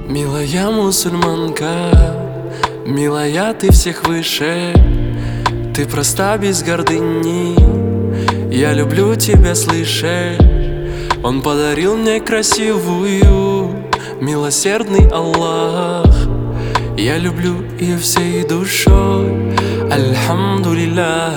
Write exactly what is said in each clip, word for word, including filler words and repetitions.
Милая мусульманка, милая, ты всех выше. Ты проста без гордыни, я люблю тебя слышать. Он подарил мне красивую, милосердный Аллах. Я люблю ее всей душой, альхамдулиллах.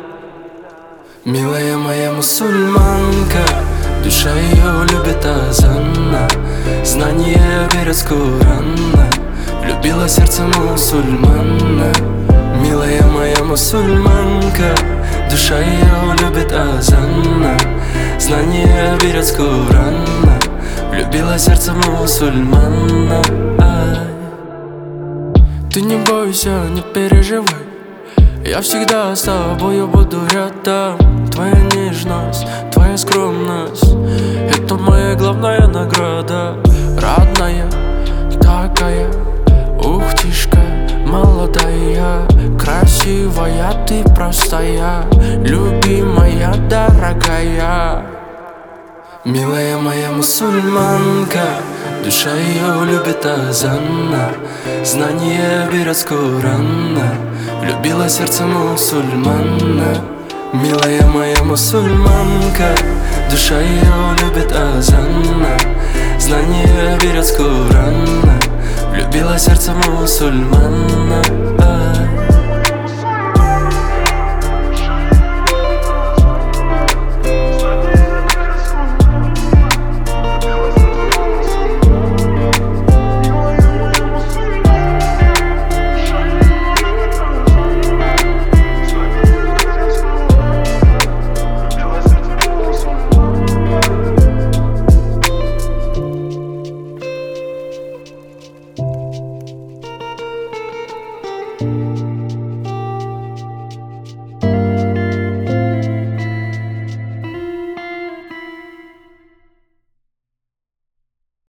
Милая моя мусульманка, душа ее любит азана, знания верят с Корана, любила сердце мусульмана. Милая моя мусульманка, душа ее любит азана, знания верят с Корана, любила сердце мусульмана. Ай. Ты не бойся, не переживай, я всегда с тобою буду рядом. Твоя нежность, твоя скромность — это моя главная награда. Родная, такая, ухтишка, молодая, красивая, ты простая, любимая, дорогая. Милая моя мусульманка, душа ее любит азана, знания берет с Корана, любила сердце мусульмана. Милая моя мусульманка, душа ее любит азана, знания берет с Корана, любила сердце мусульмана.